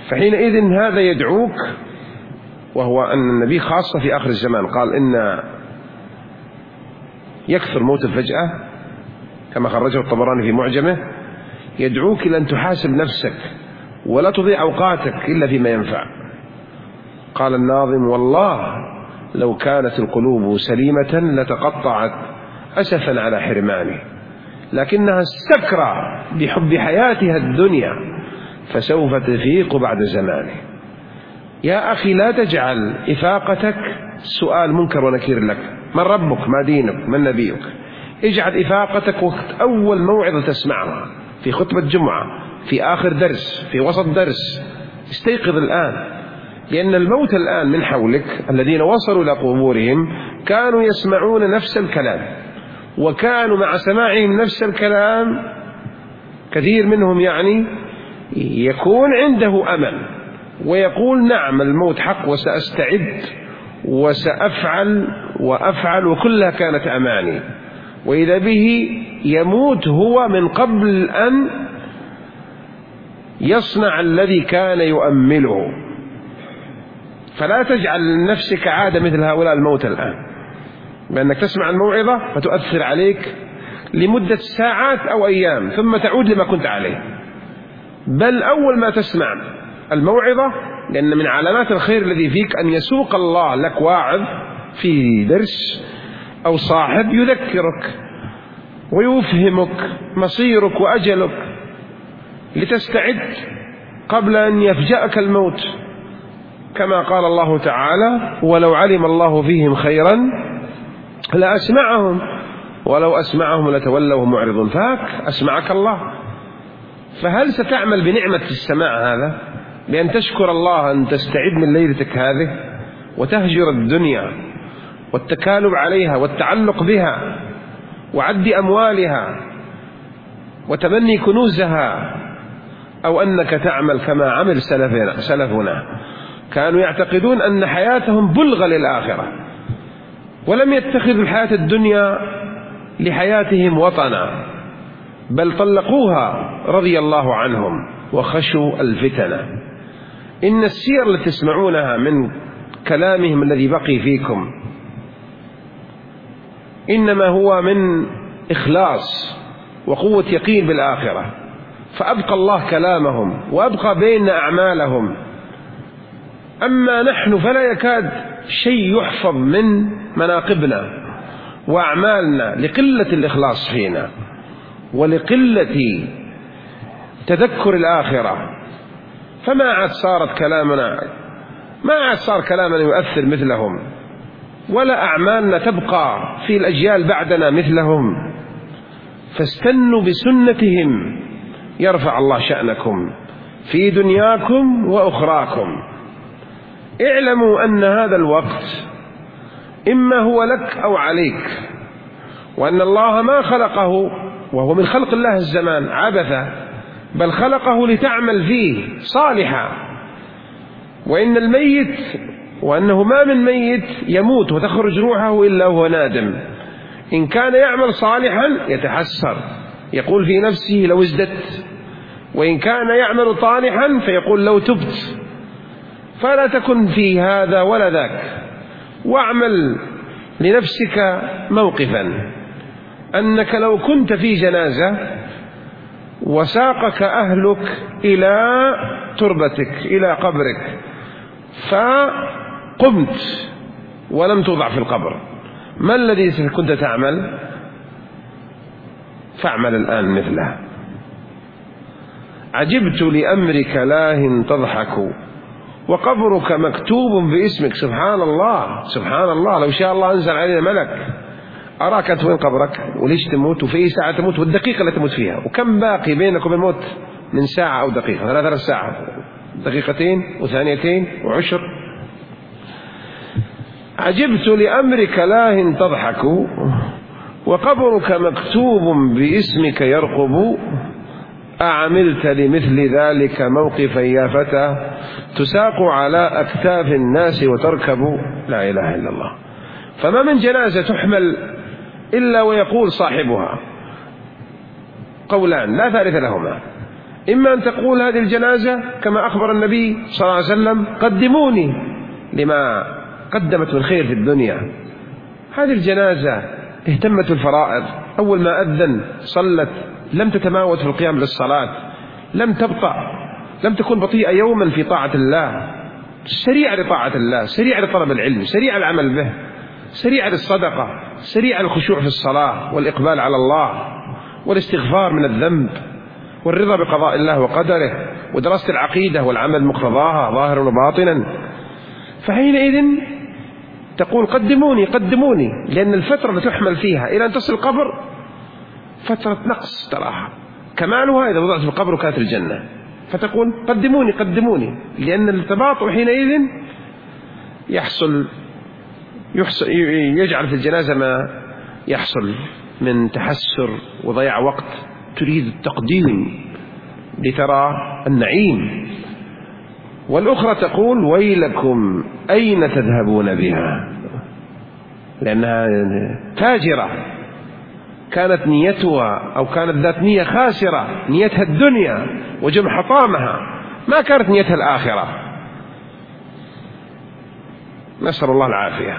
فحينئذ هذا يدعوك، وهو أن النبي خاصة في آخر الزمان قال إن يكثر موت الفجأة كما خرجه الطبراني في معجمه، يدعوك إلى أن تحاسب نفسك ولا تضيع أوقاتك إلا فيما ينفع. قال الناظم: والله لو كانت القلوب سليمة لتقطعت أسفا على حرمانه، لكنها السكرى بحب حياتها الدنيا فسوف تفيق بعد زمانه. يا أخي لا تجعل إفاقتك سؤال منكر ونكير لك: من ربك؟ ما دينك؟ من نبيك؟ اجعل إفاقتك وقت أول موعظة تسمعها، في خطبة جمعة، في آخر درس، في وسط درس. استيقظ الآن، لأن الموت الآن من حولك الذين وصلوا إلى قبورهم كانوا يسمعون نفس الكلام، وكانوا مع سماعهم نفس الكلام كثير منهم يعني يكون عنده أمل ويقول: نعم الموت حق وسأستعد وسأفعل وأفعل، وكلها كانت أماني. وإذا به يموت هو من قبل أن يصنع الذي كان يؤمله. فلا تجعل لنفسك عادة مثل هؤلاء الموت الآن، بأنك تسمع الموعظة فتؤثر عليك لمدة ساعات أو أيام ثم تعود لما كنت عليه. بل أول ما تسمع الموعظة، لأن من علامات الخير الذي فيك أن يسوق الله لك واعظ في درس أو صاحب يذكرك ويفهمك مصيرك وأجلك لتستعد قبل أن يفجأك الموت، كما قال الله تعالى: ولو علم الله فيهم خيرا لأسمعهم ولو أسمعهم لتولوا معرضون. فهك أسمعك الله. فهل ستعمل بنعمة السماع هذا بأن تشكر الله أن تستعد من ليلتك هذه وتهجر الدنيا والتكالب عليها والتعلق بها وعد أموالها وتمني كنوزها، أو أنك تعمل كما عمل سلفنا كانوا يعتقدون أن حياتهم بلغة للآخرة ولم يتخذوا الحياة الدنيا لحياتهم وطنا، بل طلقوها رضي الله عنهم وخشوا الفتنة. إن السير التي تسمعونها من كلامهم الذي بقي فيكم إنما هو من إخلاص وقوة يقين بالآخرة، فأبقى الله كلامهم وأبقى بين أعمالهم. أما نحن فلا يكاد شيء يحفظ من مناقبنا وأعمالنا لقلة الإخلاص فينا ولقلة تذكر الآخرة. فما عاد صارت كلامنا ما عاد صار كلامنا يؤثر مثلهم، ولا أعمالنا تبقى في الأجيال بعدنا مثلهم. فاستنوا بسنتهم يرفع الله شأنكم في دنياكم وأخراكم. اعلموا أن هذا الوقت إما هو لك أو عليك، وأن الله ما خلقه وهو من خلق الله الزمان عبثا، بل خلقه لتعمل فيه صالحا. وإن الميت وأنه ما من ميت يموت وتخرج روحه إلا هو نادم. إن كان يعمل صالحا يتحسر يقول في نفسه لو ازددت، وإن كان يعمل طالحا فيقول لو تبت. فلا تكن في هذا ولا ذاك، واعمل لنفسك موقفا أنك لو كنت في جنازة وساقك أهلك إلى تربتك إلى قبرك فقمت ولم توضع في القبر، ما الذي كنت تعمل؟ فاعمل الآن مثله. عجبت لأمرك لاه تضحك وقبرك مكتوب باسمك. سبحان الله سبحان الله، لو شاء الله أنزل علينا ملك أراك أنت وين قبرك وليش تموت وفي أي ساعة تموت والدقيقة اللي تموت فيها، وكم باقي بينك وبين الموت من ساعة أو دقيقة، 3 ساعات، دقيقتين وثانيتين وعشر. عجبت لأمرك لاه تضحك وقبرك مكتوب باسمك يرقب. أعملت لمثل ذلك موقفا يا فتى تساق على أكتاف الناس وتركب. لا إله إلا الله. فما من جنازة تحمل إلا ويقول صاحبها قولان لا ثالث لهما: إما أن تقول هذه الجنازة كما أخبر النبي صلى الله عليه وسلم: قدموني لما قدمت من خير في الدنيا. هذه الجنازة اهتمت الفرائض، أول ما أذن صلت، لم تتماوت في القيام للصلاة، لم تبطأ، لم تكن بطيئة يوما في طاعة الله، سريعة لطاعة الله، سريعة لطلب العلم، سريعة العمل به، سريعة للصدقة، سريعة الخشوع في الصلاة والإقبال على الله والاستغفار من الذنب والرضا بقضاء الله وقدره ودراسة العقيدة والعمل مقتضاها ظاهرا وباطنا. فحينئذ تقول: قدموني قدموني، لأن الفترة التي تحمل فيها إلى أن تصل القبر فترة نقص تراها، كمالها إذا وضعت في القبر كانت الجنة. فتقول: قدموني قدموني، لأن التباطؤ حينئذ يجعل في الجنازة ما يحصل من تحسر وضياع وقت، تريد التقديم لترى النعيم. والأخرى تقول: ويلكم أين تذهبون بها، لأنها فاجرة، كانت نيتها أو كانت ذات نية خاسرة، نيتها الدنيا وجمع حطامها، ما كانت نيتها الآخرة. نسأل الله العافية.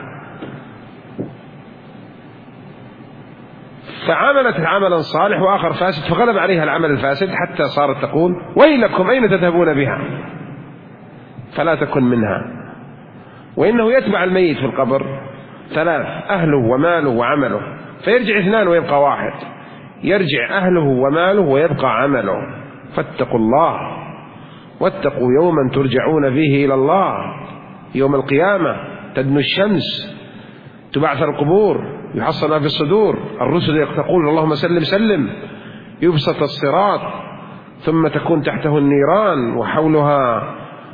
فعملت عملا صالح وآخر فاسد، فغلب عليها العمل الفاسد حتى صارت تقول: ويلكم أين تذهبون بها، فلا تكن منها. وإنه يتبع الميت في القبر ثلاث: أهله وماله وعمله، فيرجع اثنان ويبقى واحد، يرجع أهله وماله ويبقى عمله. فاتقوا الله واتقوا يوما ترجعون فيه إلى الله، يوم القيامة تدنو الشمس، تبعثر القبور، يحصل ما في الصدور، الرسل تقول: اللهم سلم سلم، يبسط الصراط، ثم تكون تحته النيران وحولها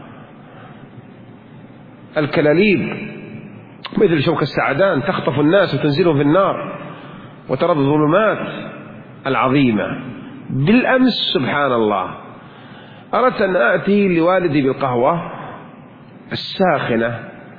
الكلاليب مثل شوك السعدان، تخطف الناس وتنزلهم في النار، وترى الظلمات العظيمة. بالأمس سبحان الله أردت أن آتي لوالدي بالقهوة الساخنة،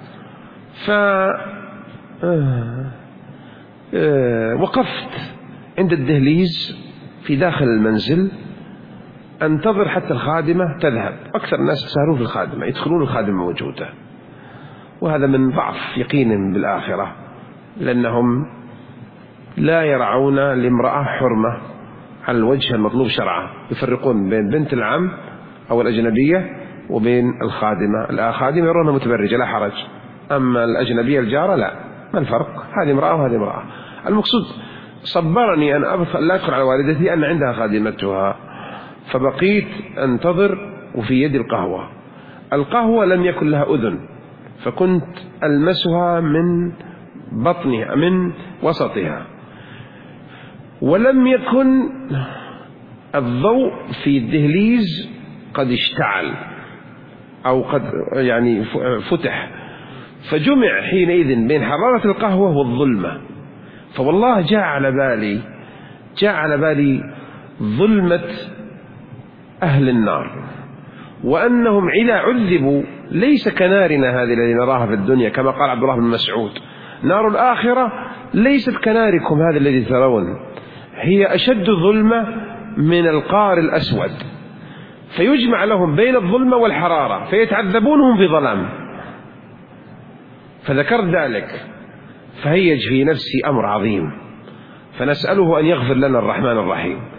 وقفت عند الدهليز في داخل المنزل أنتظر حتى الخادمة تذهب. أكثر الناس يسهرون في الخادمة، يدخلون الخادمة موجودة، وهذا من ضعف يقين بالآخرة، لأنهم لا يرعون لامرأة حرمة على الوجه المطلوب شرعا، يفرقون بين بنت العم أو الأجنبية وبين الخادمة. الخادمة يرونها متبرجة لا حرج، أما الأجنبية الجارة لا، ما الفرق؟ هذه امرأة وهذه امرأة. المقصود صبرني أن لا أدخل على والدتي أن عندها خادمتها، فبقيت أنتظر وفي يدي القهوة. القهوة لم يكن لها أذن، فكنت ألمسها من بطنها من وسطها، ولم يكن الضوء في الدهليز قد اشتعل أو قد يعني فتح، فجمع حينئذ بين حرارة القهوة والظلمة. فوالله جاء على بالي ظلمة أهل النار، وأنهم إذا عذبوا ليس كنارنا هذه التي نراها في الدنيا، كما قال عبد الله بن مسعود: نار الآخرة ليست كناركم هذا الذي ترون، هي أشد ظلمة من القار الأسود، فيجمع لهم بين الظلمة والحرارة فيتعذبونهم في ظلام. فذكرت ذلك فهيج في نفسي أمر عظيم، فنسأله أن يغفر لنا الرحمن الرحيم.